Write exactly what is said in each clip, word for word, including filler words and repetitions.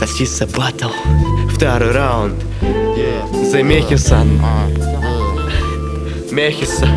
Асиса Баттл. Второй раунд. За Мехисан. Мехисан.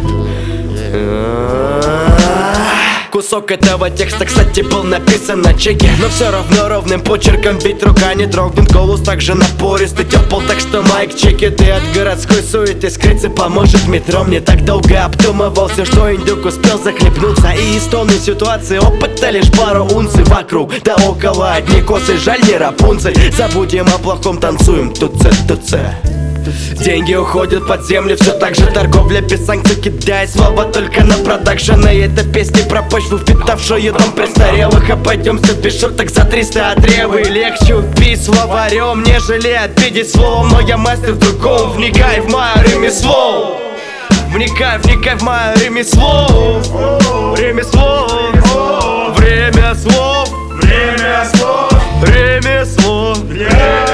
Кусок этого текста, кстати, был написан на чеке, но все равно ровным почерком, ведь рука не дрогнет. Голос также напористый, тепл, так что майк чеки. Ты от городской суеты скрыться поможет метро. Мне так долго обдумывался, что индюк успел захлебнуться. И из тонны ситуации опыта лишь пару унций. Вокруг да около одни косы, жаль не Рапунцель. Забудем о плохом, танцуем туце, туце. Деньги уходят под землю, все так же торговля без санкций, кидая слова только на продакшн. И это песни про почву, впитавшую дом престарелых. Обойдемся без шуток за триста отревы. Легче убить словарем, нежели обидеть словом. Но я мастер в другом, вникай в мое ремесло. Вникай, вникай в мое ремесло. Ремесло. Время слов. Время слов. Ремесло.